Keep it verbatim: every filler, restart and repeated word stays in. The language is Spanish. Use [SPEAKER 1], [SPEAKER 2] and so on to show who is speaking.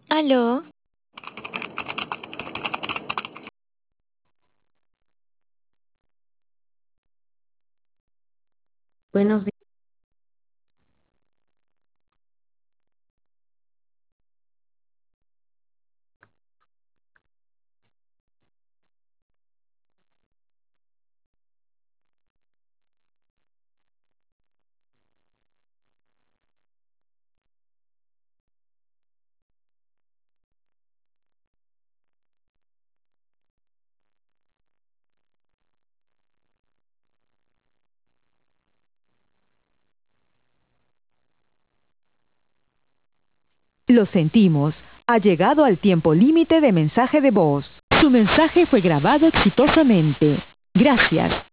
[SPEAKER 1] Aló,
[SPEAKER 2] Buenos días.
[SPEAKER 3] Lo sentimos, ha llegado al tiempo límite de mensaje de voz. Su mensaje fue grabado exitosamente. Gracias.